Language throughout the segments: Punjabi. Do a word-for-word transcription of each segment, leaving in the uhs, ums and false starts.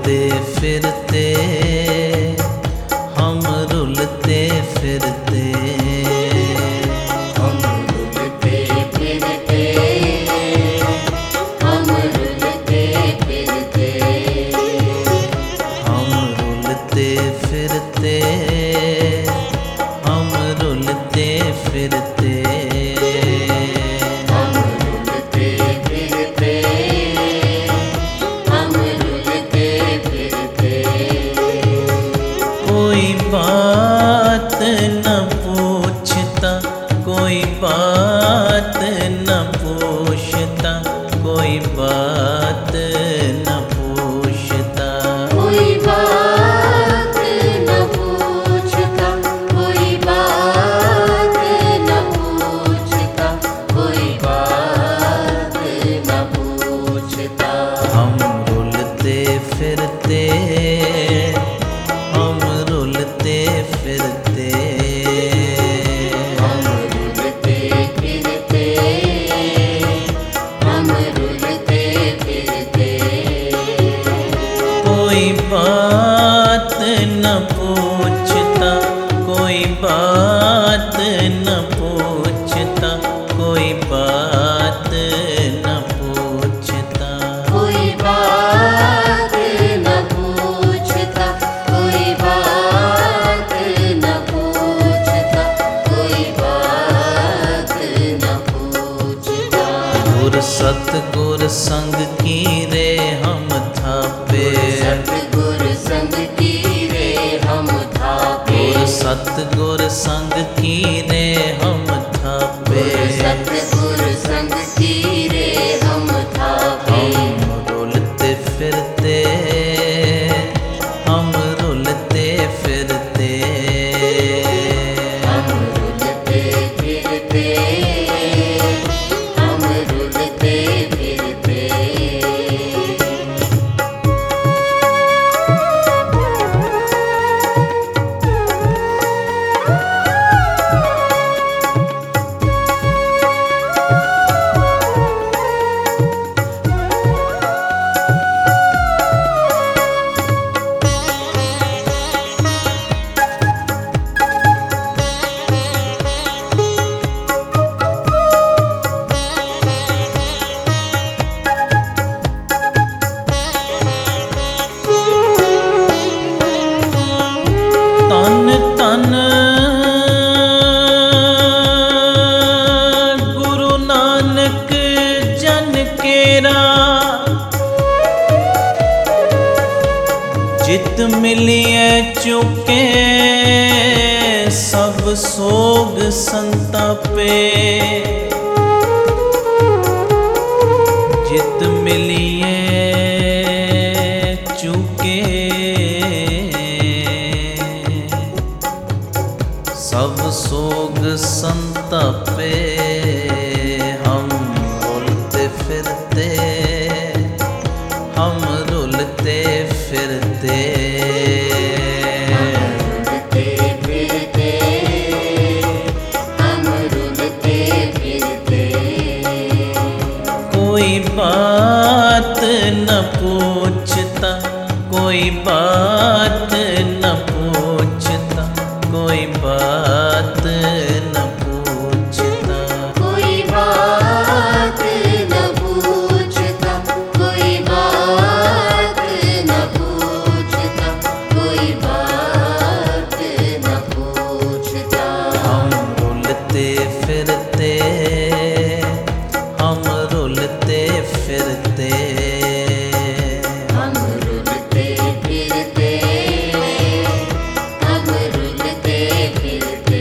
रुलते फिरते, हम रुलते फिरते, हम रुलते फिरते, हम रुलते फिरते, हम रुलते फिरते, हम रुलते फिरते, हम रुलते फिरते, हम रुलते फिरते। कोई बात न पूछता, कोई बात न पूछता, कोई बात न पूछता, कोई बात न पूछता, कोई बात न पूछता, कोई बात न पूछता। हम रुलते फिरते, हम रुलते फिरते, हम रुलते फिरते, हम रुलते फिरते। कोई बात न पूछता, कोई बात न पूछता, कोई बात न पूछता, कोई बात न पूछता, कोई बात न पूछता, कोई बात न पूछता। गुर सतगुर संग की रे हम थापे, सतगुर संग की रे हम थापे, गुर सतगुर संग की रे हम थापे, सतगुर संग की रे हम थापे। हम रुलते फिरते, हम रुलते फिरते, हम रुलते फिरते, हम रुलते फिरते। तन तन गुरु नानक जन केरा, जित मिलिए चुके सब सोग संतापे, जित मिलिए चुके सब सोग संतापे। हम रुलते फिरते, हम रुलते फिरते, रुलते फिरते, हम रुलते फिरते। कोई बात न पूछता, कोई बात न पूछता, कोई बात न पूछता, कोई बात न पूछता, कोई बात न पूछता, कोई बात न पूछता। हम रुलते फिरते, हम रुलते फिरते, हम रुलते फिरते, हम रुलते फिरते।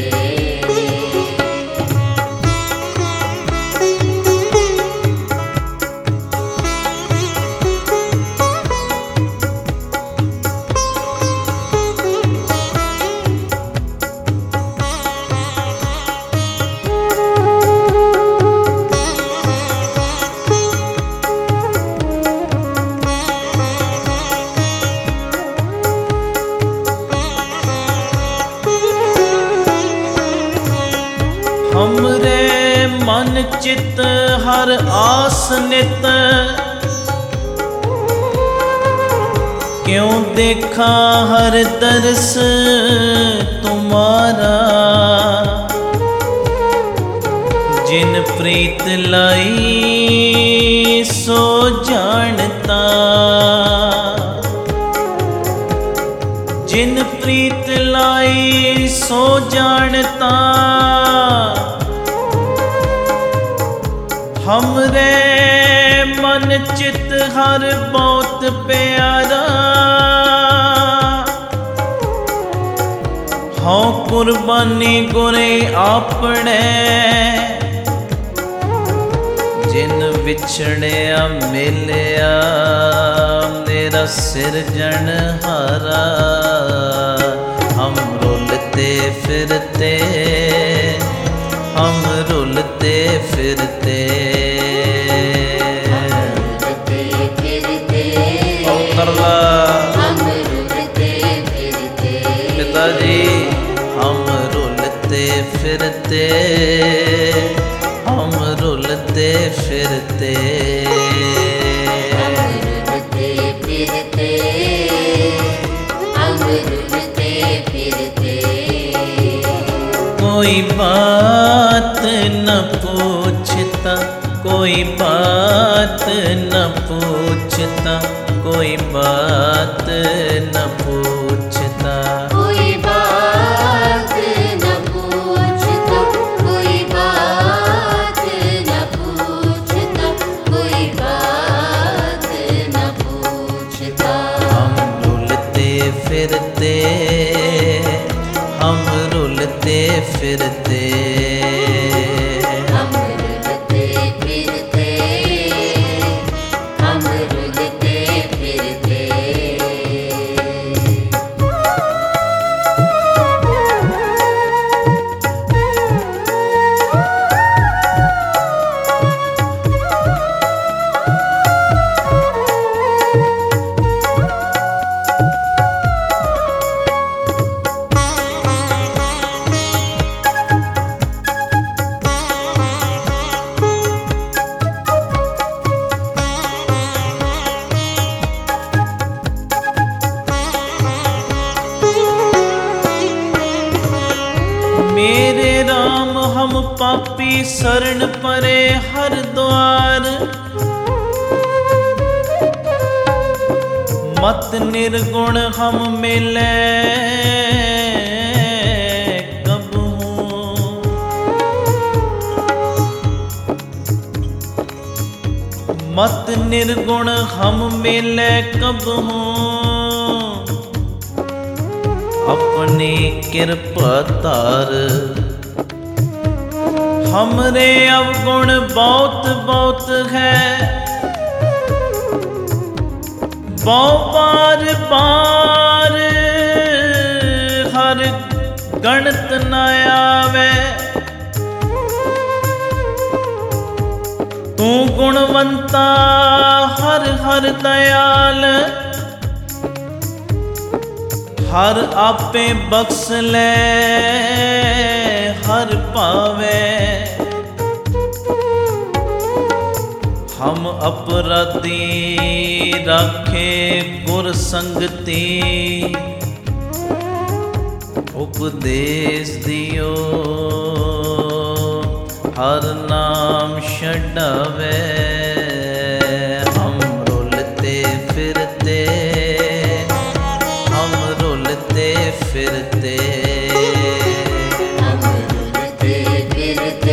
हमरे मन चित हर आस नित, क्यों देखा हर दर्श तुम्हारा, जिन प्रीत लाई सो जानता, जिन प्रीत लाई सो जानता। हमरे मन चित हर बहुत प्यारा, हाँ कुर्बानी गुरे आपने, जिन विछड़िया मिलिया मेरा सिरजन हारा। हम रुलते फिरते, हम रुलते फिरते, हम रुलते फिरते, पिताजी हम रुलते फिरते, हम रुलते फिरते, हम रुलते फिरते, हम रुलते फिरते। कोई बात न पूछता, कोई बात न पूछता, कोई बात न पूछता, कोई बात न पूछता, कोई बात न पूछता, कोई बात न पूछता। हम रुलते फिरते, हम रुलते फिरते, हम रुलते फिरते, हम रुलते फिरते। मेरे राम हम पापी शरण परे हर द्वार, मत निर्गुण हम मिले कबहूँ। मत निर्गुण हम मिले कबहूँ, अपनी कृपा तार। हमरे अवगुण बहुत बहुत है, बहु बार बार हर गणत न आवे। तू गुणवंता हर हर दयाल, हर आपे बख्श ले हर पावे। हम अपराधी राखे गुर संगति, उपदेश दियो हर नाम छड़ावे। हम रुलते फिरते, हम रुलते फिरते, हम रुलते फिरते,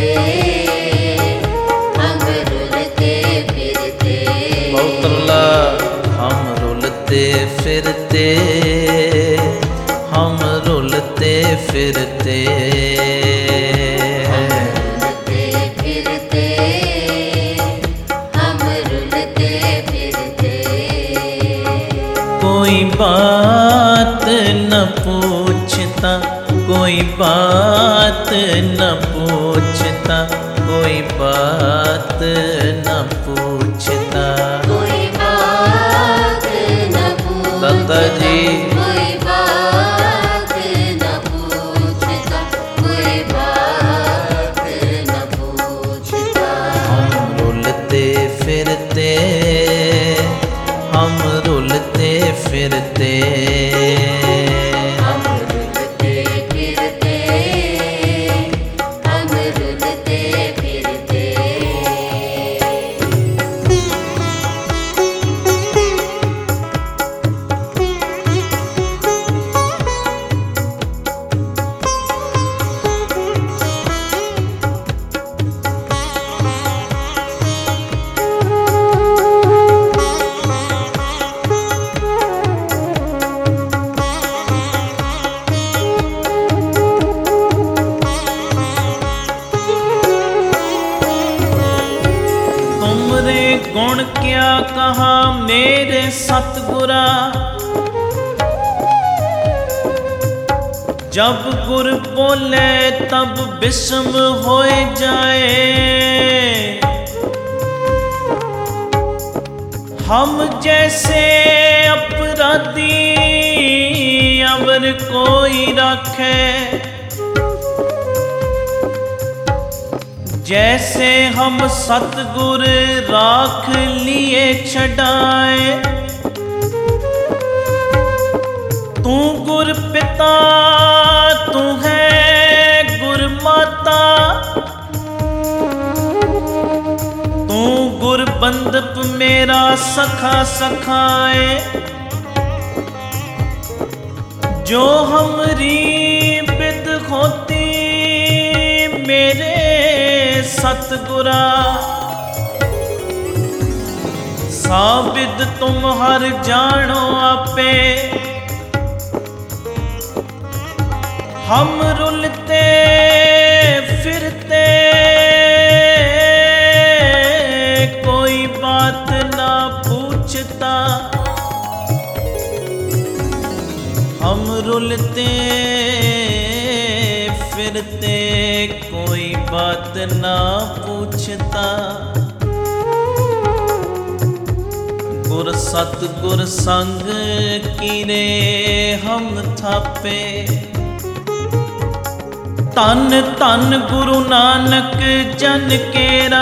हम रुलते फिरते। बहुतला हम रुलते फिरते, हम रुलते फिरते, हम रुलते फिरते, हम रुलते फिरते। कोई बात न पूछता, कोई बात न पूछता, कोई बात न पूछता। कोई बात न पूछता, दादा जी कोई बात न पूछता, कोई बात न पूछता। हम रुलते फिरते, हम रुलते फिरते। फिरते हम रुलते फिरते हम रुलते फिरते तुमरे गुण क्या कहा मेरे सतगुरा, जब गुर बोले तब विस्म होए जाए। हम जैसे अपराधी अवर कोई राखे, जैसे हम सतगुर राख लिए छड़ाए। तू गुर पिता तू है गुर माता, तू गुर बंदप मेरा सखा सखाए। जो हमरी बिद होती मेरे सतगुरा, साबिद तुम हर जानो आपे। हम रुलते फिरते कोई बात ना पूछता, हम रुलते फिरते कोई बात ना पूछता। गुर सतगुर संग कीने हम थापे, तन तन गुरु नानक जन केरा।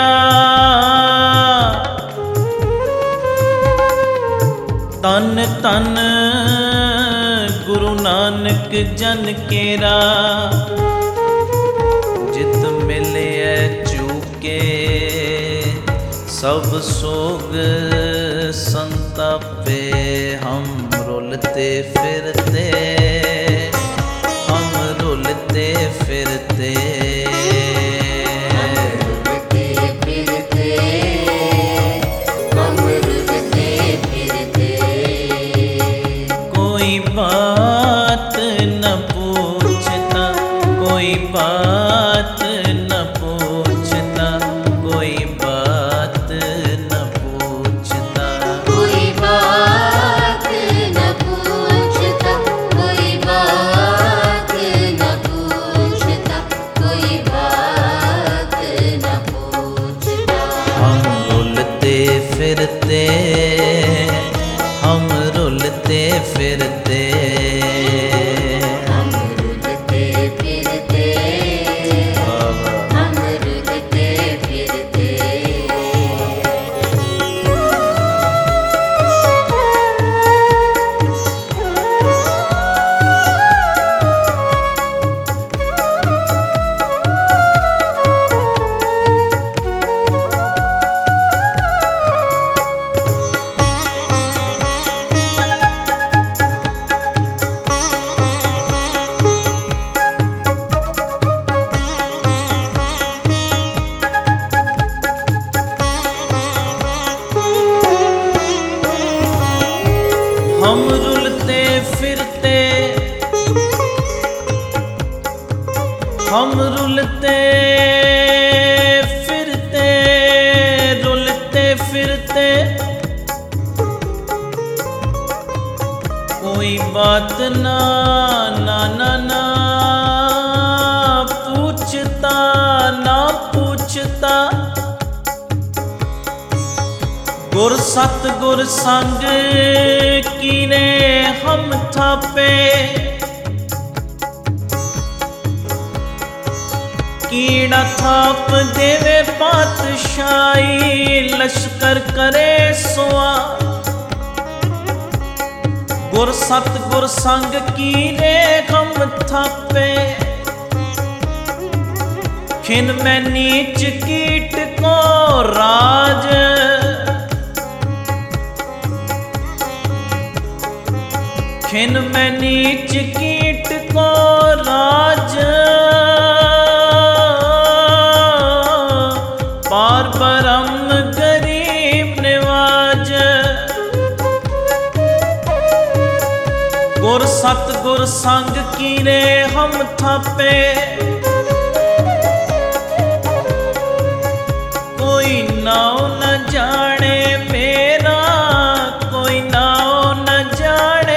तन तन गुरु नानक जन केरा, जित मिले चूके सब सोग संतापे। हम रुलते फिरते हम रुलते फिरते रुलते फिरते हम रुलते फिरते कोई बात न पूछता, कोई बात न पूछता, कोई बात न पूछता। कोई बात न पूछता, कोई बात न पूछता, कोई बात न पूछता। हम रुलते फिरते हम रुलते फिरते हम रुलते फिरते हम रुलते फिरते हम रुलते फिरते हम रुलते फिरते रुलते फिरते कोई बात ना ना ना ना पूछता ना पूछता। गुर सतगुर संग कीने हम थापे, कीड़ा थाप देवे पातशाही लश्कर करे सोआ। ਗੁਰ ਸਤਿਗੁਰ ਸੰਗ ਕੀਨੇ ਹਮ ਥਾਪੇ, ਖਿਨ ਮੈਂ ਨੀਚ ਕੀਟ ਕੋ ਰਾਜ। खिन में नीच कीट को राज, पार ब्रह्म गरीब निवाज। गुर सतगुर संग कीने हम थापे, कोई नाव न जाने मेरा, कोई नाव न जाने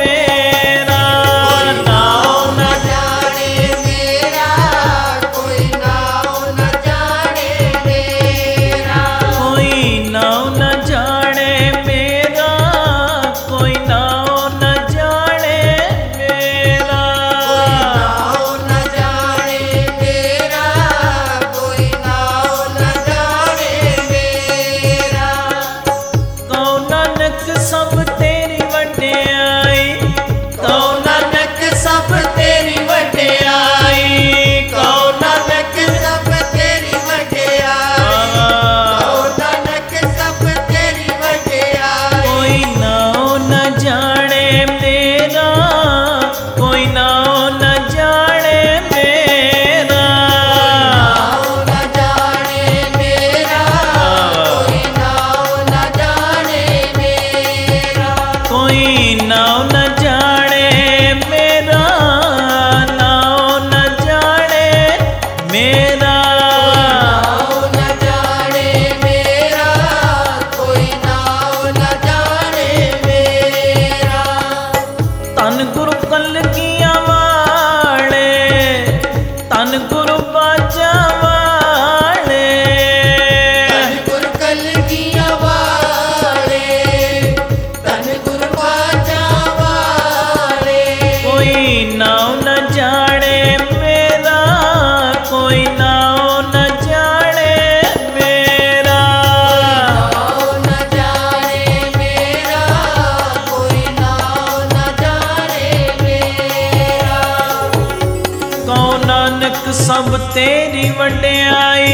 सब तेरी वड्याई,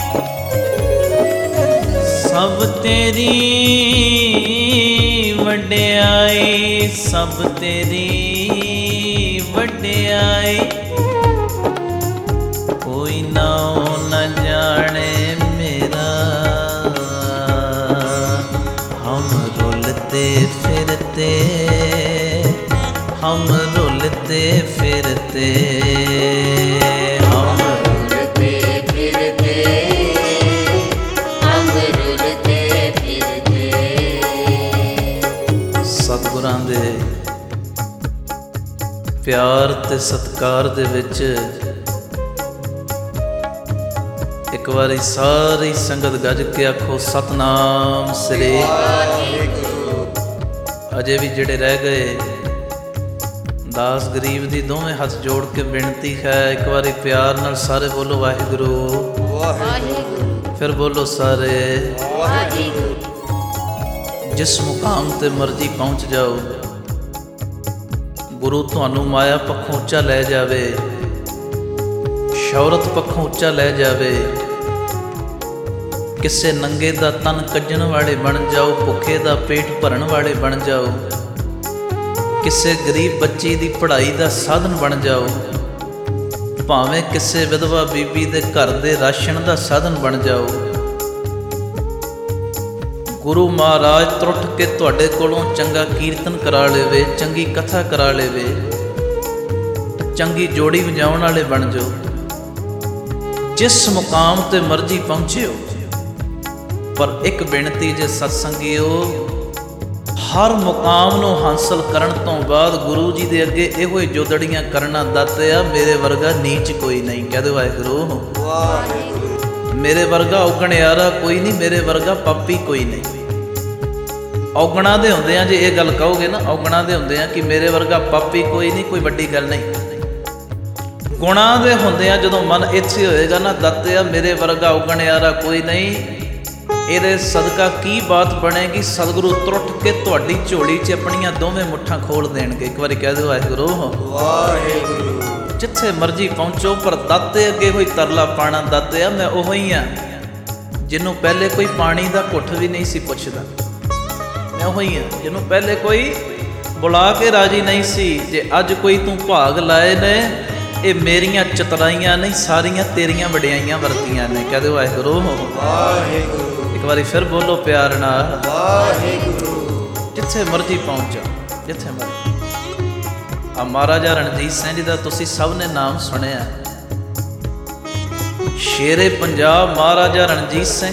सब तेरी वड्याई, सब तेरी वड्याई। कोई नाओ न जाने मेरा, हम रुलते फिरते, हम रुलते फिरते, ਸਤਿਗੁਰਾਂ ਦੇ ਪਿਆਰ ਤੇ ਸਤਿਕਾਰ ਦੇ ਵਿੱਚ ਇੱਕ ਵਾਰੀ ਸਾਰੀ ਸੰਗਤ ਗੱਜ ਕੇ ਆਖੋ ਸਤਨਾਮ ਸ੍ਰੀ ਵਾਹਿਗੁਰੂ। ਅਜੇ ਵੀ ਜਿਹੜੇ ਰਹਿ ਗਏ ਦਾਸ ਗਰੀਬ ਦੀ ਦੋਵੇਂ ਹੱਥ ਜੋੜ ਕੇ ਬੇਨਤੀ ਹੈ, ਇੱਕ ਵਾਰੀ ਪਿਆਰ ਨਾਲ ਸਾਰੇ ਬੋਲੋ ਵਾਹਿਗੁਰੂ ਵਾਹਿਗੁਰੂ, ਫਿਰ ਬੋਲੋ ਸਾਰੇ ਵਾਹਿਗੁਰੂ। ਜਿਸ ਮੁਕਾਮ ਤੇ ਮਰਜ਼ੀ ਪਹੁੰਚ ਜਾਓ, ਗੁਰੂ ਤੁਹਾਨੂੰ ਮਾਇਆ ਪੱਖੋਂ ਉੱਚਾ ਲੈ ਜਾਵੇ, ਸ਼ੌਹਰਤ ਪੱਖੋਂ ਉੱਚਾ ਲੈ ਜਾਵੇ, ਕਿਸੇ ਨੰਗੇ ਦਾ ਤਨ ਕੱਜਣ ਵਾਲੇ ਬਣ ਜਾਓ, ਭੁੱਖੇ ਦਾ ਪੇਟ ਭਰਨ ਵਾਲੇ ਬਣ ਜਾਓ, ਕਿਸੇ ਗਰੀਬ ਬੱਚੀ ਦੀ ਪੜ੍ਹਾਈ ਦਾ ਸਾਧਨ ਬਣ ਜਾਓ, ਭਾਵੇਂ ਕਿਸੇ ਵਿਧਵਾ ਬੀਬੀ ਦੇ ਘਰ ਦੇ ਰਾਸ਼ਨ ਦਾ ਸਾਧਨ ਬਣ ਜਾਓ। ਗੁਰੂ ਮਹਾਰਾਜ ਤਰੁੱਠ ਕੇ ਤੁਹਾਡੇ ਕੋਲੋਂ ਚੰਗਾ ਕੀਰਤਨ ਕਰਾ ਲਵੇ, ਚੰਗੀ ਕਥਾ ਕਰਾ ਲਵੇ, ਚੰਗੀ ਜੋੜੀ ਵਜਾਉਣ ਵਾਲੇ ਬਣ ਜਾਓ। ਜਿਸ ਮੁਕਾਮ ਤੇ ਮਰਜ਼ੀ ਪਹੁੰਚਿਓ, ਪਰ ਇੱਕ ਬੇਨਤੀ ਜੇ ਸਤਸੰਗੀਓ, ਹਰ ਮੁਕਾਮ ਨੂੰ ਹਾਸਲ ਕਰਨ ਤੋਂ ਬਾਅਦ ਗੁਰੂ ਜੀ ਦੇ ਅੱਗੇ ਇਹੋ ਹੀ ਜੋਦੜੀਆਂ ਕਰਨਾ ਦਾਤਿਆ, ਮੇਰੇ ਵਰਗਾ ਨੀਚ ਕੋਈ ਨਹੀਂ। ਕਹਿ ਦਿਓ ਵਾਹਿਗੁਰੂ ਵਾਹਿਗੁਰੂ। ਮੇਰੇ ਵਰਗਾ ਔਗਣਿਆਰਾ ਕੋਈ ਨਹੀਂ, ਮੇਰੇ ਵਰਗਾ ਪਾਪੀ ਕੋਈ ਨਹੀਂ। ਔਗਣਾ ਦੇ ਹੁੰਦੇ ਆ, ਜੇ ਇਹ ਗੱਲ ਕਹੋਗੇ ਨਾ, ਔਗਣਾ ਦੇ ਹੁੰਦੇ ਆ ਕਿ ਮੇਰੇ ਵਰਗਾ ਪਾਪੀ ਕੋਈ ਨਹੀਂ, ਕੋਈ ਵੱਡੀ ਗੱਲ ਨਹੀਂ। ਗੁਣਾ ਦੇ ਹੁੰਦੇ ਆ, ਜਦੋਂ ਮਨ ਇੱਥੇ ਹੋਏਗਾ ਨਾ ਦਾਤਿਆ ਮੇਰੇ ਵਰਗਾ ਔਗਣਿਆਰਾ ਕੋਈ ਨਹੀਂ, ਇਹਦੇ ਸਦਕਾ ਕੀ ਬਾਤ ਬਣੇਗੀ? ਸਤਿਗੁਰੂ ਤੁਰਟ ਕੇ ਤੁਹਾਡੀ ਝੋਲੀ 'ਚ ਆਪਣੀਆਂ ਦੋਵੇਂ ਮੁੱਠਾਂ ਖੋਲ ਦੇਣਗੇ। ਇੱਕ ਵਾਰੀ ਕਹਿ ਦਿਓ ਵਾਹਿਗੁਰੂ ਵਾਹਿਗੁਰੂ। ਜਿੱਥੇ ਮਰਜ਼ੀ ਪਹੁੰਚੋ, ਪਰ ਦਾਤੇ ਅੱਗੇ ਹੋਈ ਤਰਲਾ ਪਾਣਾ, ਦਾਤੇ ਆ ਮੈਂ ਉਹੀ ਹੀ ਹਾਂ ਜਿਹਨੂੰ ਪਹਿਲੇ ਕੋਈ ਪਾਣੀ ਦਾ ਘੁੱਟ ਵੀ ਨਹੀਂ ਸੀ ਪੁੱਛਦਾ। ਮੈਂ ਉਹੀ ਹਾਂ ਜਿਹਨੂੰ ਪਹਿਲੇ ਕੋਈ ਬੁਲਾ ਕੇ ਰਾਜੀ ਨਹੀਂ ਸੀ। ਜੇ ਅੱਜ ਕੋਈ ਤੂੰ ਭਾਗ ਲਾਏ ਨੇ, ਇਹ ਮੇਰੀਆਂ ਚਤਰਾਈਆਂ ਨਹੀਂ, ਸਾਰੀਆਂ ਤੇਰੀਆਂ ਵਡਿਆਈਆਂ ਵਰਤੀਆਂ ਨੇ। ਕਹਿ ਦਿਓ ਵਾਹਿਗੁਰੂ ਵਾਹਿਗੁਰੂ। ਇੱਕ ਵਾਰੀ ਫਿਰ ਬੋਲੋ ਪਿਆਰ ਨਾਲ ਵਾਹਿਗੁਰੂ। ਜਿੱਥੇ ਮਰਜ਼ੀ ਪਹੁੰਚ ਜਾਓ, ਜਿੱਥੇ ਮਰਜ਼ੀ। ਆ ਮਹਾਰਾਜਾ ਰਣਜੀਤ ਸਿੰਘ ਜੀ ਦਾ ਤੁਸੀਂ ਸਭ ਨੇ ਨਾਮ ਸੁਣਿਆ, ਸ਼ੇਰੇ ਪੰਜਾਬ ਮਹਾਰਾਜਾ ਰਣਜੀਤ ਸਿੰਘ।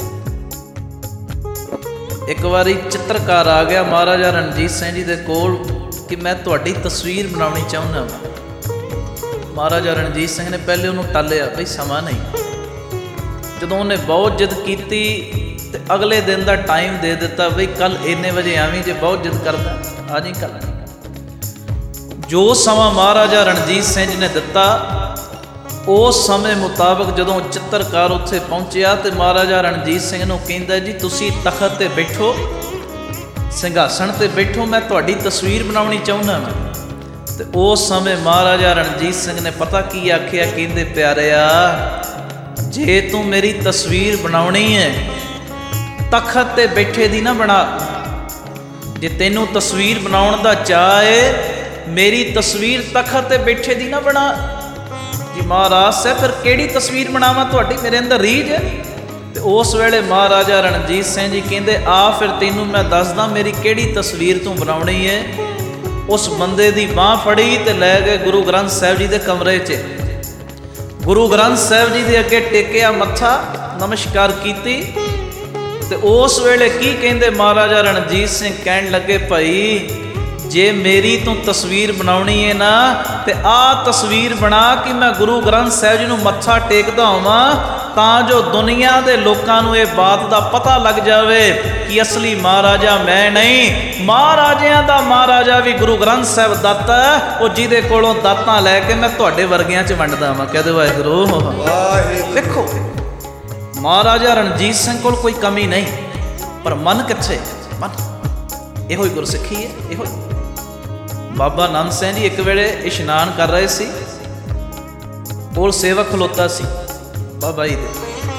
ਇੱਕ ਵਾਰੀ ਚਿੱਤਰਕਾਰ ਆ ਗਿਆ ਮਹਾਰਾਜਾ ਰਣਜੀਤ ਸਿੰਘ ਜੀ ਦੇ ਕੋਲ ਕਿ ਮੈਂ ਤੁਹਾਡੀ ਤਸਵੀਰ ਬਣਾਉਣੀ ਚਾਹੁੰਦਾ ਹਾਂ। ਮਹਾਰਾਜਾ ਰਣਜੀਤ ਸਿੰਘ ਨੇ ਪਹਿਲੇ ਉਹਨੂੰ ਟਾਲਿਆ, ਬਈ ਸਮਾਂ ਨਹੀਂ। ਜਦੋਂ ਉਹਨੇ ਬਹੁਤ ਜਿੱਦ ਕੀਤੀ ਤੇ ਅਗਲੇ ਦਿਨ ਦਾ ਟਾਈਮ ਦੇ ਦਿੱਤਾ, ਬਈ ਕੱਲ ਇੰਨੇ ਵਜੇ ਆਵੀਂ, ਜੇ ਬਹੁਤ ਜਿੱਦ ਕਰਦਾ ਆ ਜਾਈਂ ਕੱਲ। ਜੋ ਸਮਾਂ ਮਹਾਰਾਜਾ ਰਣਜੀਤ ਸਿੰਘ ਜੀ ਨੇ ਦਿੱਤਾ, ਉਸ ਸਮੇਂ ਮੁਤਾਬਕ ਜਦੋਂ ਚਿੱਤਰਕਾਰ ਉੱਥੇ ਪਹੁੰਚਿਆ ਤੇ ਮਹਾਰਾਜਾ ਰਣਜੀਤ ਸਿੰਘ ਨੂੰ ਕਹਿੰਦਾ, ਜੀ ਤੁਸੀਂ ਤਖਤ 'ਤੇ ਬੈਠੋ, ਸਿੰਘਾਸਣ 'ਤੇ ਬੈਠੋ, ਮੈਂ ਤੁਹਾਡੀ ਤਸਵੀਰ ਬਣਾਉਣੀ ਚਾਹੁੰਦਾ ਮੈਂ। ਤੇ ਉਸ ਸਮੇਂ ਮਹਾਰਾਜਾ ਰਣਜੀਤ ਸਿੰਘ ਨੇ ਪਤਾ ਕੀ ਆਖਿਆ? ਕਹਿੰਦੇ ਪਿਆਰਿਆ, ਜੇ ਤੂੰ ਮੇਰੀ ਤਸਵੀਰ ਬਣਾਉਣੀ ਹੈ, ਤਖਤ 'ਤੇ ਬੈਠੇ ਦੀ ਨਾ ਬਣਾ। ਜੇ ਤੈਨੂੰ ਤਸਵੀਰ ਬਣਾਉਣ ਦਾ ਚਾਅ ਹੈ, ਮੇਰੀ ਤਸਵੀਰ ਤਖਤ 'ਤੇ ਬੈਠੇ ਦੀ ਨਾ ਬਣਾ। ਜੀ ਮਹਾਰਾਜ ਸਾਹਿਬ ਫਿਰ ਕਿਹੜੀ ਤਸਵੀਰ ਬਣਾਵਾਂ ਤੁਹਾਡੀ? ਮੇਰੇ ਅੰਦਰ ਰੀਝ ਹੈ। ਤੇ ਉਸ ਵੇਲੇ ਮਹਾਰਾਜਾ ਰਣਜੀਤ ਸਿੰਘ ਜੀ ਕਹਿੰਦੇ, ਆ ਫਿਰ ਤੈਨੂੰ ਮੈਂ ਦੱਸਦਾ ਮੇਰੀ ਕਿਹੜੀ ਤਸਵੀਰ ਤੂੰ ਬਣਾਉਣੀ ਹੈ। ਉਸ ਬੰਦੇ ਦੀ ਬਾਂਹ ਫੜੀ ਤੇ ਲੈ ਗਏ ਗੁਰੂ ਗ੍ਰੰਥ ਸਾਹਿਬ ਜੀ ਦੇ ਕਮਰੇ 'ਚ। ਗੁਰੂ ਗ੍ਰੰਥ ਸਾਹਿਬ ਜੀ ਦੇ ਅੱਗੇ ਟੇਕਿਆ ਮੱਥਾ, ਨਮਸਕਾਰ ਕੀਤੀ। ਤੇ ਉਸ ਵੇਲੇ ਕੀ ਕਹਿੰਦੇ ਮਹਾਰਾਜਾ ਰਣਜੀਤ ਸਿੰਘ? ਕਹਿਣ ਲੱਗੇ, ਭਾਈ ਜੇ ਮੇਰੀ ਤੂੰ ਤਸਵੀਰ ਬਣਾਉਣੀ ਹੈ ਨਾ, ਤੇ ਆਹ ਤਸਵੀਰ ਬਣਾ ਕਿ ਮੈਂ ਗੁਰੂ ਗ੍ਰੰਥ ਸਾਹਿਬ ਜੀ ਨੂੰ ਮੱਥਾ ਟੇਕਦਾ ਹੋਵਾਂ, ਤਾਂ ਜੋ ਦੁਨੀਆ ਦੇ ਲੋਕਾਂ ਨੂੰ ਇਹ ਬਾਤ ਦਾ ਪਤਾ ਲੱਗ ਜਾਵੇ ਕਿ ਅਸਲੀ ਮਹਾਰਾਜਾ ਮੈਂ ਨਹੀਂ, ਮਹਾਰਾਜਿਆਂ ਦਾ ਮਹਾਰਾਜਾ ਵੀ ਗੁਰੂ ਗ੍ਰੰਥ ਸਾਹਿਬ ਦਾਤਾ, ਉਹ ਜਿਹਦੇ ਕੋਲੋਂ ਦਾਤਾਂ ਲੈ ਕੇ ਮੈਂ ਤੁਹਾਡੇ ਵਰਗਿਆਂ 'ਚ ਵੰਡਦਾ ਵਾਂ। ਕਹਿ ਦਿਓ ਵਾਹਿਗੁਰੂ ਵਾਹਿਗੁਰੂ। ਦੇਖੋ ਮਹਾਰਾਜਾ ਰਣਜੀਤ ਸਿੰਘ ਕੋਲ ਕੋਈ ਕਮੀ ਨਹੀਂ, ਪਰ ਮਨ ਕਿੱਥੇ? ਮਨ ਇਹੋ ਹੀ ਗੁਰਸਿੱਖੀ ਹੈ। ਇਹੋ ਬਾਬਾ ਨੰਦ ਸਿੰਘ ਜੀ ਇੱਕ ਵੇਲੇ ਇਸ਼ਨਾਨ ਕਰ ਰਹੇ ਸੀ, ਕੋਲ ਸੇਵਕ ਖਲੋਤਾ ਸੀ ਬਾਬਾ ਜੀ ਦੇ,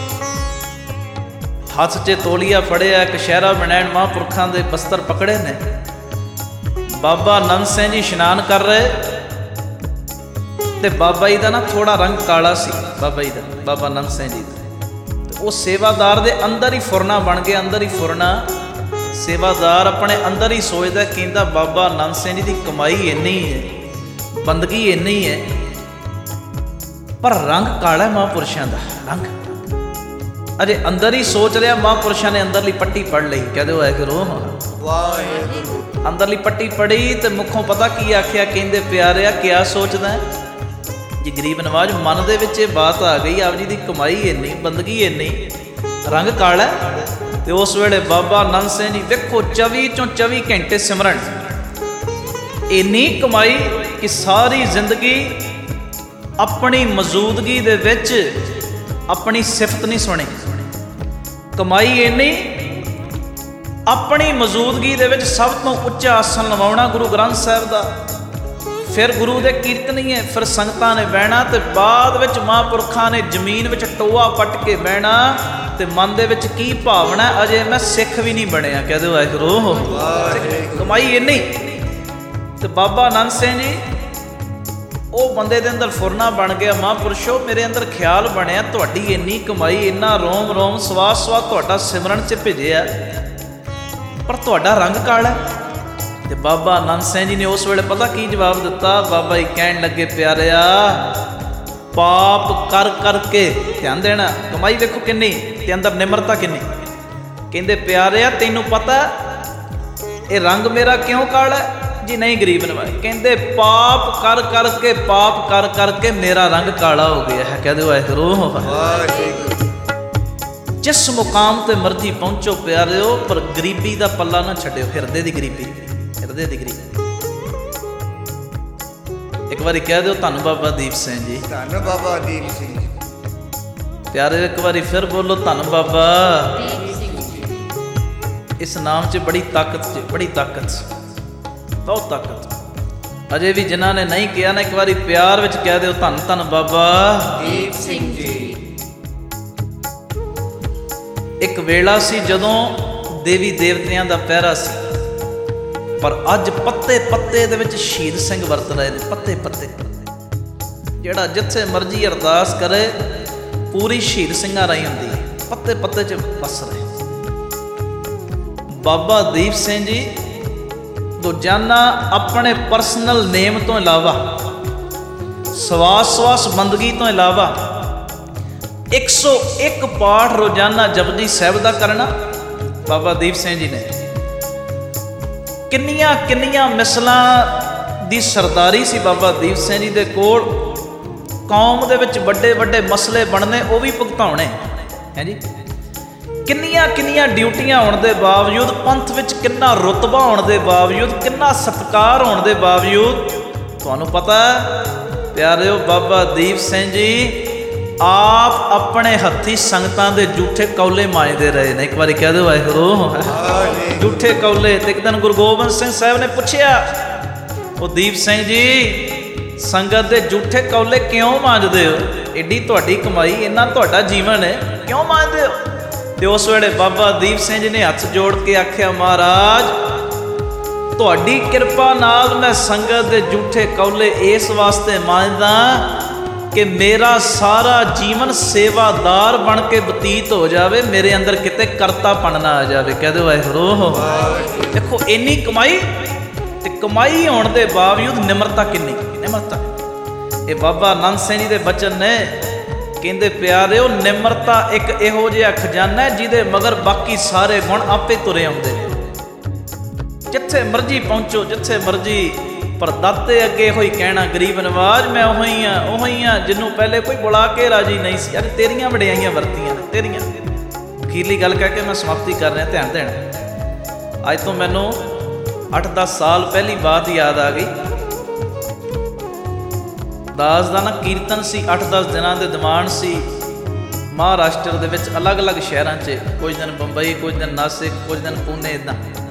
ਹੱਥ 'ਚ ਤੋਲੀਆ ਫੜਿਆ, ਕਸ਼ਹਿਰਾ ਬਣਾਉਣ ਮਹਾਂਪੁਰਖਾਂ ਦੇ ਬਸਤਰ ਪਕੜੇ ਨੇ। ਬਾਬਾ ਨੰਦ ਸਿੰਘ ਜੀ ਇਸ਼ਨਾਨ ਕਰ ਰਹੇ ਤੇ ਬਾਬਾ ਜੀ ਦਾ ਨਾ ਥੋੜਾ ਰੰਗ ਕਾਲਾ ਸੀ, ਬਾਬਾ ਜੀ ਦਾ, ਬਾਬਾ ਨੰਦ ਸਿੰਘ ਜੀ ਦਾ। ਤੇ ਉਹ ਸੇਵਾਦਾਰ ਦੇ ਅੰਦਰ ਹੀ ਫੁਰਨਾ ਬਣ ਗਿਆ, ਅੰਦਰ ਹੀ ਫੁਰਨਾ। ਸੇਵਾਦਾਰ ਆਪਣੇ ਅੰਦਰ ਹੀ ਸੋਚਦਾ, ਕਹਿੰਦਾ ਬਾਬਾ ਨੰਦ ਸਿੰਘ ਜੀ ਦੀ ਕਮਾਈ ਇੰਨੀ ਹੈ, ਬੰਦਗੀ ਇੰਨੀ ਹੈ, ਪਰ ਰੰਗ ਕਾਲਾ ਮਹਾਂਪੁਰਸ਼ਾਂ ਦਾ ਰੰਗ। ਅਜੇ ਅੰਦਰ ਹੀ ਸੋਚ ਰਿਹਾ, ਮਹਾਂਪੁਰਸ਼ਾਂ ਨੇ ਅੰਦਰਲੀ ਪੱਟੀ ਪੜ ਲਈ। ਕਹਿ ਦਿਓ ਵਾਹਿਗੁਰੂ ਵਾਹਿਗੁਰੂ। ਅੰਦਰਲੀ ਪੱਟੀ ਪੜੀ ਤੇ ਮੁੱਖੋਂ ਪਤਾ ਕੀ ਆਖਿਆ? ਕਹਿੰਦੇ ਪਿਆਰਿਆ ਕਿਆ ਸੋਚਦਾ ਜੀ? ਗਰੀਬ ਨਵਾਜ ਮਨ ਦੇ ਵਿੱਚ ਇਹ ਬਾਤ ਆ ਗਈ, ਆਪ ਜੀ ਦੀ ਕਮਾਈ ਇੰਨੀ, ਬੰਦਗੀ ਇੰਨੀ, ਰੰਗ ਕਾਲਾ। ਤੇ ਉਸ ਵੇਲੇ ਬਾਬਾ ਨੰਦ ਸਿੰਘ ਜੀ ਵੇਖੋ ਚੌਵੀ ਚੋਂ ਚੌਵੀ ਘੰਟੇ ਸਿਮਰਨ, ਇੰਨੀ ਕਮਾਈ ਕਿ ਸਾਰੀ ਜ਼ਿੰਦਗੀ ਆਪਣੀ ਮੌਜੂਦਗੀ ਦੇ ਵਿੱਚ ਆਪਣੀ ਸਿਫਤ ਨਹੀਂ ਸੁਣੀ। ਕਮਾਈ ਇੰਨੀ, ਆਪਣੀ ਮੌਜੂਦਗੀ ਦੇ ਵਿੱਚ ਸਭ ਤੋਂ ਉੱਚਾ ਆਸਣ ਲਵਾਉਣਾ ਗੁਰੂ ਗ੍ਰੰਥ ਸਾਹਿਬ ਦਾ, ਫਿਰ ਗੁਰੂ ਦੇ ਕੀਰਤਨੀਏ, ਫਿਰ ਸੰਗਤਾਂ ਨੇ ਬਹਿਣਾ, ਤੇ ਬਾਅਦ ਵਿੱਚ ਮਹਾਂਪੁਰਖਾਂ ਨੇ ਜ਼ਮੀਨ ਵਿੱਚ ਟੋਆ ਪੱਟ ਕੇ ਬਹਿਣਾ। ਤੇ ਮਨ ਦੇ ਵਿੱਚ ਕੀ ਭਾਵਨਾ? ਅਜੇ ਮੈਂ ਸਿੱਖ ਵੀ ਨਹੀਂ ਬਣਿਆ। ਕਹਿ ਦਿਓ ਵਾਹਿਗੁਰੂ। ਕਮਾਈ ਇੰਨੀ। ਤੇ ਬਾਬਾ ਨੰਦ ਸਿੰਘ ਜੀ ਉਹ ਬੰਦੇ ਦੇ ਅੰਦਰ ਫੁਰਨਾ ਬਣ ਗਿਆ, ਮਹਾਂਪੁਰਸ਼ੋ ਮੇਰੇ ਅੰਦਰ ਖਿਆਲ ਬਣਿਆ, ਤੁਹਾਡੀ ਇੰਨੀ ਕਮਾਈ, ਇੰਨਾ ਰੋਮ ਰੋਮ ਸਵਾਸ ਸਵਾਸ ਤੁਹਾਡਾ ਸਿਮਰਨ 'ਚ ਭਿਜਿਆ, ਪਰ ਤੁਹਾਡਾ ਰੰਗ ਕਾਲਾ। ਤੇ ਬਾਬਾ ਨੰਦ ਸਿੰਘ ਜੀ ਨੇ ਉਸ ਵੇਲੇ ਪਤਾ ਕੀ ਜਵਾਬ ਦਿੱਤਾ? ਬਾਬਾ ਜੀ ਕਹਿਣ ਲੱਗੇ, ਪਿਆਰਿਆ ਪਾਪ ਕਰ ਕਰਕੇ, ਧਿਆਨ ਦੇਣਾ, ਕਮਾਈ ਵੇਖੋ ਕਿੰਨੀ ਤੇ ਅੰਦਰ ਨਿਮਰਤਾ ਕਿੰਨੀ। ਕਹਿੰਦੇ ਪਿਆਰਿਆ ਤੈਨੂੰ ਪਤਾ ਇਹ ਰੰਗ ਮੇਰਾ ਕਿਉਂ ਕਾਲਾ? ਜੀ ਨਹੀਂ ਗਰੀਬ ਨਵਾਜ। ਕਹਿੰਦੇ ਪਾਪ ਕਰ ਕਰਕੇ, ਪਾਪ ਕਰ ਕਰਕੇ ਮੇਰਾ ਰੰਗ ਕਾਲਾ ਹੋ ਗਿਆ ਹੈ। ਕਹਿ ਦਿਓ ਵਾਹਿਗੁਰੂ। ਜਿਸ ਮੁਕਾਮ ਤੇ ਮਰਜ਼ੀ ਪਹੁੰਚੋ ਪਿਆਰਿਓ, ਪਰ ਗਰੀਬੀ ਦਾ ਪੱਲਾ ਨਾ ਛੱਡਿਓ, ਹਿਰਦੇ ਦੀ ਗਰੀਬੀ, ਹਿਰਦੇ ਦੀ ਗਰੀਬੀ। ਇੱਕ ਵਾਰੀ ਕਹਿ ਦਿਓ ਧੰਨ ਬਾਬਾ ਦੀਪ ਸਿੰਘ ਜੀ। ਧੰਨ ਬਾਬਾ ਦੀਪ ਸਿੰਘ। ਪਿਆਰੇ ਇੱਕ ਵਾਰੀ ਫਿਰ ਬੋਲੋ ਧੰਨ ਬਾਬਾ। ਇਸ ਨਾਮ 'ਚ ਬੜੀ ਤਾਕਤ 'ਚ ਬੜੀ ਤਾਕਤ ਬਹੁਤ ਤਾਕਤ। ਅਜੇ ਵੀ ਜਿਨ੍ਹਾਂ ਨੇ ਨਹੀਂ ਕਿਹਾ ਨਾ, ਇੱਕ ਵਾਰੀ ਪਿਆਰ ਵਿੱਚ ਕਹਿ ਦਿਓ ਧੰਨ ਧੰਨ ਬਾਬਾ ਦੀਪ ਸਿੰਘ ਜੀ। ਇੱਕ ਵੇਲਾ ਸੀ ਜਦੋਂ ਦੇਵੀ ਦੇਵਤਿਆਂ ਦਾ ਪਹਿਰਾ ਸੀ, ਪਰ ਅੱਜ ਪੱਤੇ ਪੱਤੇ ਦੇ ਵਿੱਚ ਸ਼ਹੀਦ ਸਿੰਘ ਵਰਤ ਰਹੇ ਨੇ। ਪੱਤੇ ਪੱਤੇ ਜਿਹੜਾ ਜਿੱਥੇ ਮਰਜ਼ੀ ਅਰਦਾਸ ਕਰੇ ਪੂਰੀ ਸ਼ਹੀਦ ਸਿੰਘਾਂ ਰਾਹੀਂ ਹੁੰਦੀ ਹੈ। ਪੱਤੇ ਪੱਤੇ 'ਚ ਵਸ ਰਹੇ ਬਾਬਾ ਦੀਪ ਸਿੰਘ ਜੀ ਰੋਜ਼ਾਨਾ ਆਪਣੇ ਪਰਸਨਲ ਨੇਮ ਤੋਂ ਇਲਾਵਾ, ਸਵਾਸ ਸਵਾਸ ਬੰਦਗੀ ਤੋਂ ਇਲਾਵਾ ਇੱਕ ਸੌ ਇੱਕ ਪਾਠ ਰੋਜ਼ਾਨਾ ਜਪਜੀ ਸਾਹਿਬ ਦਾ ਕਰਨਾ। ਬਾਬਾ ਦੀਪ ਸਿੰਘ ਜੀ ਨੇ ਕਿੰਨੀਆਂ ਕਿੰਨੀਆਂ ਮਿਸਲਾਂ ਦੀ ਸਰਦਾਰੀ ਸੀ ਬਾਬਾ ਦੀਪ ਸਿੰਘ ਜੀ ਦੇ ਕੋਲ। ਕੌਮ ਦੇ ਵਿੱਚ ਵੱਡੇ ਵੱਡੇ ਮਸਲੇ ਬਣਨੇ, ਉਹ ਵੀ ਭੁਗਤਾਉਣੇ ਹੈ ਜੀ। ਕਿੰਨੀਆਂ ਕਿੰਨੀਆਂ ਡਿਊਟੀਆਂ ਹੋਣ ਦੇ ਬਾਵਜੂਦ, ਪੰਥ ਵਿੱਚ ਕਿੰਨਾ ਰੁਤਬਾ ਹੋਣ ਦੇ ਬਾਵਜੂਦ, ਕਿੰਨਾ ਸਤਿਕਾਰ ਹੋਣ ਦੇ ਬਾਵਜੂਦ, ਤੁਹਾਨੂੰ ਪਤਾ ਪਿਆਰਿਓ ਬਾਬਾ ਦੀਪ ਸਿੰਘ ਜੀ ਆਪ ਆਪਣੇ ਹੱਥੀ ਸੰਗਤਾਂ ਦੇ ਜੂਠੇ ਕੌਲੇ ਮਾਂਜਦੇ ਰਹੇ ਨੇ। ਇੱਕ ਵਾਰੀ ਕਹਿ ਦਿਓ ਵਾਹਿਗੁਰੂ। ਜੂਠੇ ਕੌਲੇ। ਤੇ ਇੱਕ ਦਿਨ ਗੁਰੂ ਗੋਬਿੰਦ ਸਿੰਘ ਸਾਹਿਬ ਨੇ ਪੁੱਛਿਆ, ਉਹ ਦੀਪ ਸਿੰਘ ਜੀ ਸੰਗਤ ਦੇ ਜੂਠੇ ਕੌਲੇ ਕਿਉਂ ਮਾਂਜਦੇ ਹੋ? ਏਡੀ ਤੁਹਾਡੀ ਕਮਾਈ, ਇੰਨਾ ਤੁਹਾਡਾ ਜੀਵਨ ਹੈ, ਕਿਉਂ ਮਾਂਜਦੇ ਹੋ? ਤੇ ਉਸ ਵੇਲੇ ਬਾਬਾ ਦੀਪ ਸਿੰਘ ਜੀ ਨੇ ਹੱਥ ਜੋੜ ਕੇ ਆਖਿਆ, ਮਹਾਰਾਜ ਤੁਹਾਡੀ ਕਿਰਪਾ ਨਾਲ ਮੈਂ ਸੰਗਤ ਦੇ ਜੂਠੇ ਕੌਲੇ ਇਸ ਵਾਸਤੇ ਮਾਂਜਦਾ ਕਿ ਮੇਰਾ ਸਾਰਾ ਜੀਵਨ ਸੇਵਾਦਾਰ ਬਣ ਕੇ ਬਤੀਤ ਹੋ ਜਾਵੇ, ਮੇਰੇ ਅੰਦਰ ਕਿਤੇ ਕਰਤਾਪਣ ਨਾ ਆ ਜਾਵੇ। ਕਹਿ ਦਿਓ ਵਾਹਿਗੁਰੂ। ਦੇਖੋ ਇੰਨੀ ਕਮਾਈ, ਤੇ ਕਮਾਈ ਹੋਣ ਦੇ ਬਾਵਜੂਦ ਨਿਮਰਤਾ ਕਿੰਨੀ, ਨਿਮਰਤਾ। ਇਹ ਬਾਬਾ ਆਨੰਦ ਸਿੰਘ ਜੀ ਦੇ ਬਚਨ ਨੇ। ਕਹਿੰਦੇ ਪਿਆਰਿਓ ਨਿਮਰਤਾ ਇੱਕ ਇਹੋ ਜਿਹਾ ਖਜ਼ਾਨਾ ਹੈ ਜਿਹਦੇ ਮਗਰ ਬਾਕੀ ਸਾਰੇ ਗੁਣ ਆਪੇ ਤੁਰੇ ਆਉਂਦੇ ਨੇ। ਜਿੱਥੇ ਮਰਜ਼ੀ ਪਹੁੰਚੋ, ਜਿੱਥੇ ਮਰਜ਼ੀ, ਪਰ ਦਾਤੇ ਅੱਗੇ ਇਹੋ ਹੀ ਕਹਿਣਾ, ਗਰੀਬ ਨਵਾਜ਼ ਮੈਂ ਉਹੀ ਹੀ ਹਾਂ, ਉਹੀ ਹੀ ਹਾਂ ਜਿਹਨੂੰ ਪਹਿਲੇ ਕੋਈ ਬੁਲਾ ਕੇ ਰਾਜੀ ਨਹੀਂ ਸੀ। ਯਾਰ ਤੇਰੀਆਂ ਵਡਿਆਈਆਂ ਵਰਤੀਆਂ ਨੇ, ਤੇਰੀਆਂ। ਅਖੀਰਲੀ ਗੱਲ ਕਹਿ ਕੇ ਮੈਂ ਸਮਾਪਤੀ ਕਰ ਰਿਹਾ, ਧਿਆਨ ਦੇਣਾ। ਅੱਜ ਤੋਂ ਮੈਨੂੰ ਅੱਠ ਦਸ ਸਾਲ ਪਹਿਲੀ ਬਾਤ ਯਾਦ ਆ ਗਈ। ਦਾਸ ਦਾ ਨਾ ਕੀਰਤਨ ਸੀ, ਅੱਠ ਦਸ ਦਿਨਾਂ ਦੇ ਦੀਵਾਨ ਸੀ ਮਹਾਰਾਸ਼ਟਰ ਦੇ ਵਿੱਚ, ਅਲੱਗ ਅਲੱਗ ਸ਼ਹਿਰਾਂ 'ਚ। ਕੁਝ ਦਿਨ ਬੰਬਈ, ਕੁਝ ਦਿਨ ਨਾਸਿਕ, ਕੁਝ ਦਿਨ ਪੂਨੇ, ਇੱਦਾਂ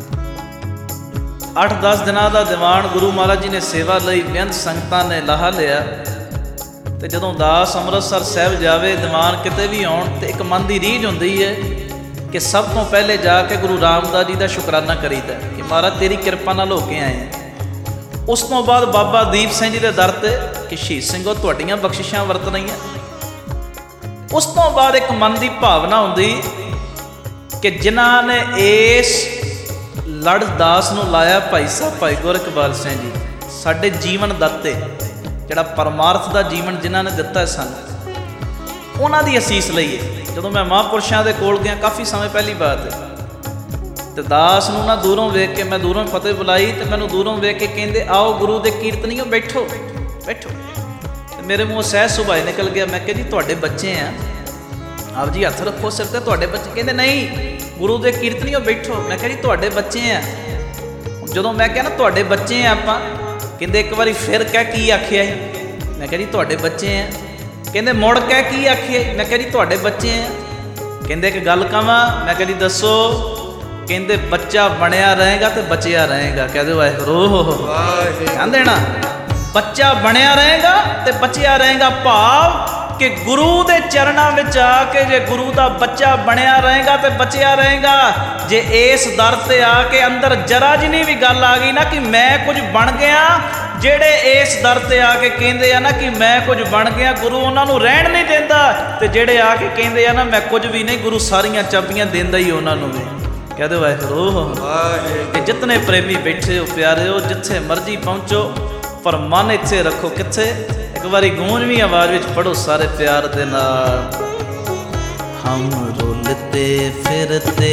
ਅੱਠ ਦਸ ਦਿਨਾਂ ਦਾ ਦੀਵਾਨ ਗੁਰੂ ਮਹਾਰਾਜ ਜੀ ਨੇ ਸੇਵਾ ਲਈ ਬੇਅੰਤ ਸੰਗਤਾਂ ਨੇ ਲਾਹਾ ਲਿਆ। ਤੇ ਜਦੋਂ ਦਾਸ ਅੰਮ੍ਰਿਤਸਰ ਸਾਹਿਬ ਜਾਵੇ, ਦੀਵਾਨ ਕਿਤੇ ਵੀ ਆਉਣ, ਤੇ ਇੱਕ ਮਨ ਦੀ ਰੀਝ ਹੁੰਦੀ ਹੈ ਕਿ ਸਭ ਤੋਂ ਪਹਿਲੇ ਜਾ ਕੇ ਗੁਰੂ ਰਾਮਦਾਸ ਜੀ ਦਾ ਸ਼ੁਕਰਾਨਾ ਕਰੀਦਾ ਕਿ ਮਹਾਰਾਜ ਤੇਰੀ ਕਿਰਪਾ ਨਾਲ ਹੋ ਕੇ ਆਏ ਹਾਂ। ਉਸ ਤੋਂ ਬਾਅਦ ਬਾਬਾ ਦੀਪ ਸਿੰਘ ਜੀ ਦੇ ਦਰ ਤੇ ਕਿ ਸ਼ਹੀਦ ਸਿੰਘੋ ਤੁਹਾਡੀਆਂ ਬਖਸ਼ਿਸ਼ਾਂ ਵਰਤ ਰਹੀਆਂ। ਉਸ ਤੋਂ ਬਾਅਦ ਇੱਕ ਮਨ ਦੀ ਭਾਵਨਾ ਹੁੰਦੀ ਕਿ ਜਿਨ੍ਹਾਂ ਨੇ ਇਸ ਲੜ ਦਾਸ ਨੂੰ ਲਾਇਆ, ਭਾਈ ਸਾਹਿਬ ਭਾਈ ਗੁਰਇਕਬਾਲ ਸਿੰਘ ਜੀ, ਸਾਡੇ ਜੀਵਨ ਦਾਤੇ, ਜਿਹੜਾ ਪਰਮਾਰਥ ਦਾ ਜੀਵਨ ਜਿਨ੍ਹਾਂ ਨੇ ਦਿੱਤਾ ਹੈ ਸਾਨੂੰ, ਉਹਨਾਂ ਦੀ ਅਸੀਸ ਲਈਏ। ਜਦੋਂ ਮੈਂ ਮਹਾਂਪੁਰਸ਼ਾਂ ਦੇ ਕੋਲ ਗਿਆ, ਕਾਫੀ ਸਮੇਂ ਪਹਿਲੀ ਬਾਤ ਹੈ, ਤੇ ਦਾਸ ਨੂੰ ਨਾ ਦੂਰੋਂ ਵੇਖ ਕੇ, ਮੈਂ ਦੂਰੋਂ ਫਤਿਹ ਬੁਲਾਈ, ਤੇ ਮੈਨੂੰ ਦੂਰੋਂ ਵੇਖ ਕੇ ਕਹਿੰਦੇ ਆਓ ਗੁਰੂ ਦੇ ਕੀਰਤਨੀਓ ਬੈਠੋ ਬੈਠੋ। ਤੇ ਮੇਰੇ ਮੂੰਹੋਂ ਸਹਿਜ ਸੁਭਾਅ ਨਿਕਲ ਗਿਆ। ਮੈਂ ਕਿਹਾ ਜੀ ਤੁਹਾਡੇ ਬੱਚੇ ਆ, ਆਪ ਜੀ ਹੱਥ ਰੱਖੋ ਸਿਰ ਤੇ, ਤੁਹਾਡੇ ਬੱਚੇ। ਕਹਿੰਦੇ ਨਹੀਂ ਗੁਰੂ ਦੇ ਕੀਰਤਨੀਓ ਬੈਠੋ। ਮੈਂ ਕਿਹਾ ਜੀ ਤੁਹਾਡੇ ਬੱਚੇ ਆ। ਜਦੋਂ ਮੈਂ ਕਿਹਾ ਨਾ ਤੁਹਾਡੇ ਬੱਚੇ ਆ ਆਪਾਂ, ਕਹਿੰਦੇ ਇੱਕ ਵਾਰੀ ਫਿਰ ਕਹਿ ਕੀ ਆਖਿਆ ਸੀ? ਮੈਂ ਕਿਹਾ ਜੀ ਤੁਹਾਡੇ ਬੱਚੇ ਆ। ਕਹਿੰਦੇ ਮੁੜ ਕਹਿ ਕੀ ਆਖਿਆ? ਮੈਂ ਕਿਹਾ ਜੀ ਤੁਹਾਡੇ ਬੱਚੇ ਆ। ਕਹਿੰਦੇ ਇੱਕ ਗੱਲ ਕਹਾਂ? ਮੈਂ ਕਿਹਾ ਜੀ ਦੱਸੋ। ਕਹਿੰਦੇ ਬੱਚਾ ਬਣਿਆ ਰਹੇਗਾ ਤੇ ਬਚਿਆ ਰਹੇਗਾ। ਕਹਿ ਦਿਓ ਵਾਹਿਗੁਰੂ। ਕਹਿੰਦੇ ਨਾ ਬੱਚਾ ਬਣਿਆ ਰਹੇਗਾ ਤੇ ਬਚਿਆ ਰਹੇਗਾ, ਭਾਵ ਕਿ ਗੁਰੂ ਦੇ ਚਰਨਾਂ ਵਿੱਚ ਆ ਕੇ ਜੇ ਗੁਰੂ ਦਾ ਬੱਚਾ ਬਣਿਆ ਰਹੇਗਾ ਤੇ ਬਚਿਆ ਰਹੇਗਾ। ਜੇ ਇਸ ਦਰ ਤੇ ਆ ਕੇ ਅੰਦਰ ਜਰਾ ਜਿੰਨੀ ਵੀ ਗੱਲ ਆ ਗਈ ਨਾ ਕਿ ਮੈਂ ਕੁਝ ਬਣ ਗਿਆ, ਜਿਹੜੇ ਇਸ ਦਰ ਤੇ ਆ ਕੇ ਕਹਿੰਦੇ ਆ ਨਾ ਕਿ ਮੈਂ ਕੁਝ ਬਣ ਗਿਆ, ਗੁਰੂ ਉਹਨਾਂ ਨੂੰ ਰਹਿਣ ਨਹੀਂ ਦਿੰਦਾ। ਤੇ ਜਿਹੜੇ ਆ ਕੇ ਕਹਿੰਦੇ ਆ ਨਾ ਮੈਂ ਕੁਝ ਵੀ ਨਹੀਂ, ਗੁਰੂ ਸਾਰੀਆਂ ਚਾਬੀਆਂ ਦਿੰਦਾ ਹੀ ਉਹਨਾਂ ਨੂੰ ਵੀ। ਕਹਿ ਦਿਓ ਵਾਹਿਗੁਰੂ। ਕਿ ਜਿਤਨੇ ਪ੍ਰੇਮੀ ਬੈਠੇ ਹੋ ਪਿਆਰਿਓ, ਜਿੱਥੇ ਮਰਜ਼ੀ ਪਹੁੰਚੋ, ਪਰ ਮਨ ਇੱਥੇ ਰੱਖੋ। ਕਿੱਥੇ? ਇੱਕ ਵਾਰੀ ਗੂੰਜਵੀਂ ਆਵਾਜ਼ ਵਿੱਚ ਪੜੋ ਸਾਰੇ ਪਿਆਰ ਦੇ ਨਾਲ। ਹਮ ਰੁਲਤੇ ਫਿਰਤੇ,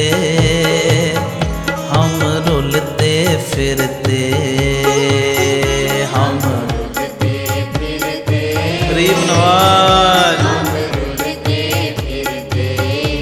ਹਮ ਰੁਲਤੇ ਫਿਰਤੇ, ਹਮ ਰੁਲਤੇ ਫਿਰਤੇ, ਗਰੀਬ ਨਵਾਜ਼। ਹਮ ਰੁਲਤੇ ਫਿਰਤੇ,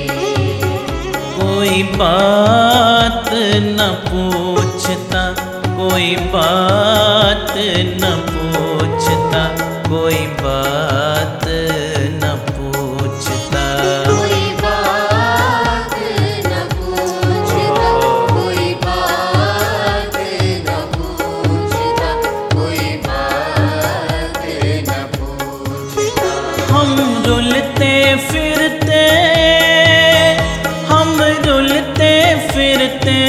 कोई बात न पूछता, कोई बात न पूछता, कोई बात न पूछता, कोई बात न पूछता,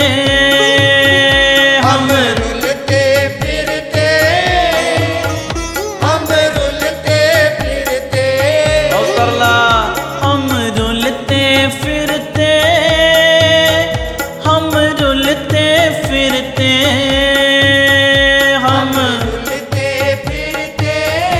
हम रुलते फिरते हम रुलते फिरते उतरला हम रुलते फिरते हम रुलते फिरते हम रुलते फिरते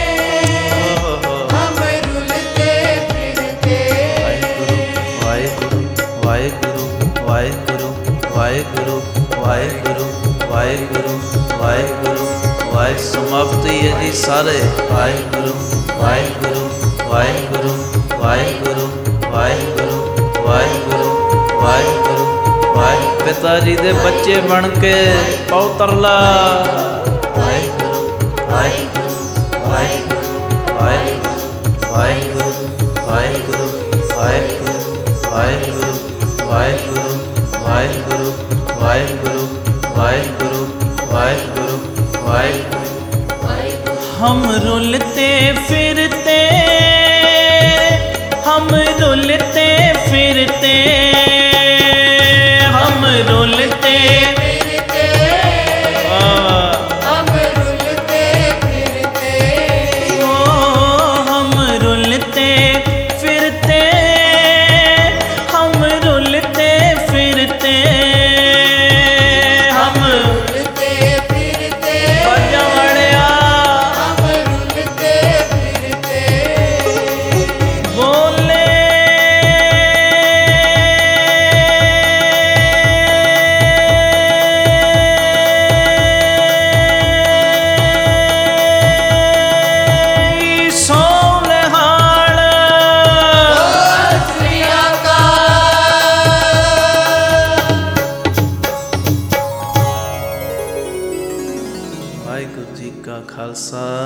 हम रुलते फिरते ਵਾਹਿਗੁਰੂ ਵਾਹਿਗੁਰੂ ਵਾਹਿਗੁਰੂ ਵਾਹਿਗੁਰੂ ਵਾਹਿਗੁਰੂ ਵਾਹਿਗੁਰੂ ਵਾਹਿਗੁਰੂ ਵਾਹਿ ਸਮਾਪਤੀ ਹੈ ਜੀ ਸਾਰੇ। ਵਾਹਿਗੁਰੂ ਵਾਹਿਗੁਰੂ ਵਾਹਿਗੁਰੂ ਵਾਹਿਗੁਰੂ ਵਾਹਿਗੁਰੂ ਵਾਹਿਗੁਰੂ ਵਾਹਿਗੁਰੂ ਵਾਹਿ ਪਿਤਾ ਜੀ ਦੇ ਬੱਚੇ ਬਣ ਕੇ ਪਾਉ ਤਰਲਾ। ਵਾਹਿਗੁਰੂ ਵਾਹਿਗੁਰੂ ਵਾਹਿਗੁਰੂ ਵਾਹਿਗੁਰੂ ਵਾਹਿਗੁਰੂ ਵਾਹਿਗੁਰੂ ਵਾਹਿਗੁਰੂ ਵਾਹਿਗੁਰੂ ਵਾਹਿਗੁਰੂ ਵਾਹਿਗੁਰੂ ਵਾਹਿਗੁਰੂ ਵਾਹਿਗੁਰੂ ਵਾਹਿਗੁਰੂ ਵਾਹਿਗੁਰੂ। हम रुलते फिरते हम रुलते फिरते हम रुलते फिरते आ, हम रुलते फिरते ओ, हम रुलते फिरते हम रुलते फिरते हम रुलते फिरते बाजा वालिया हम रुलते फिरते बोले सोनहाल श्री अकाल। वाहिगुरू जी का खालसा